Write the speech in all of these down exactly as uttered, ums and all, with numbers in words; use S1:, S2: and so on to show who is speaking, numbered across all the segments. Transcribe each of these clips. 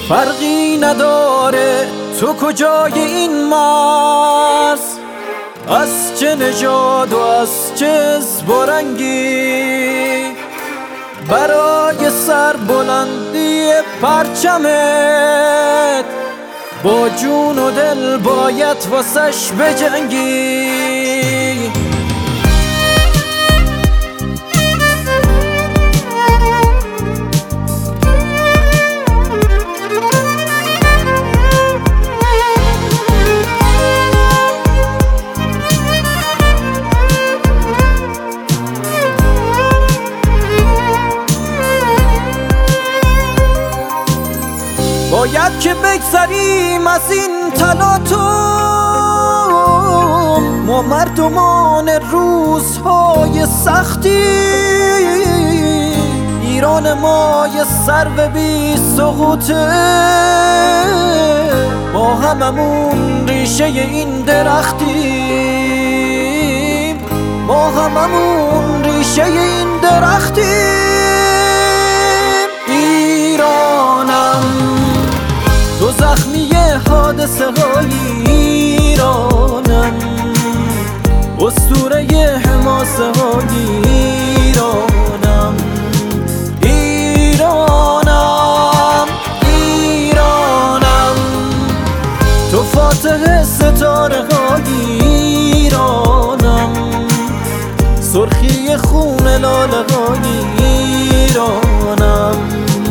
S1: فرقی نداره تو کجای این مرز، از چه نژاد و از چه زبارنگی، برای سربلندی پرچمت با جون و دل باید واسش بجنگی. باید که بگذریم از این تلاطم، ما مردمان روزهای سختی، ایران ما یه سرو بی سقوطه، ما هممون ریشه این درختیم، ما هممون ریشه این درختیم. تو زخمی حادثه های ایرانم، اسطوره حماسه های ایرانم، ایرانم ایرانم. تو فاتح ستاره های ایرانم، سرخی خون لاله های ایرانم،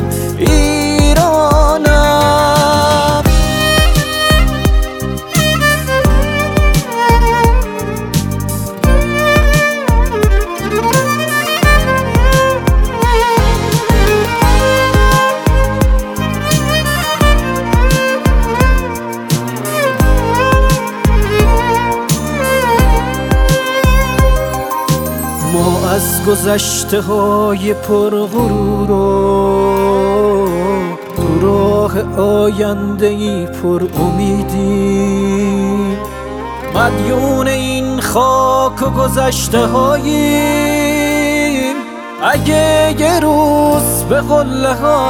S1: ما از گذشته های پرغرور و تو راه آینده ای پر امیدیم، مدیون این خاک و گذشته هاییم. اگه یه روز به قله ها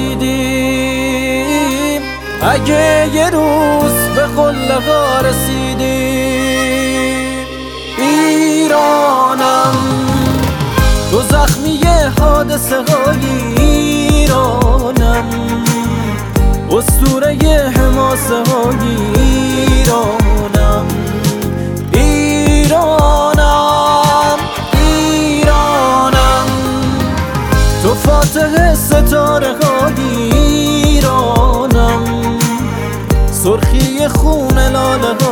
S1: رسیدیم، اگه یه روز به قله ها رسیدیم. ایرانم تو زخمی حادثه های ایرانم، اسطوره حماسه های ایرانم، ایرانم ایرانم. تو فاتح ستاره های ایرانم، سرخی خون لاله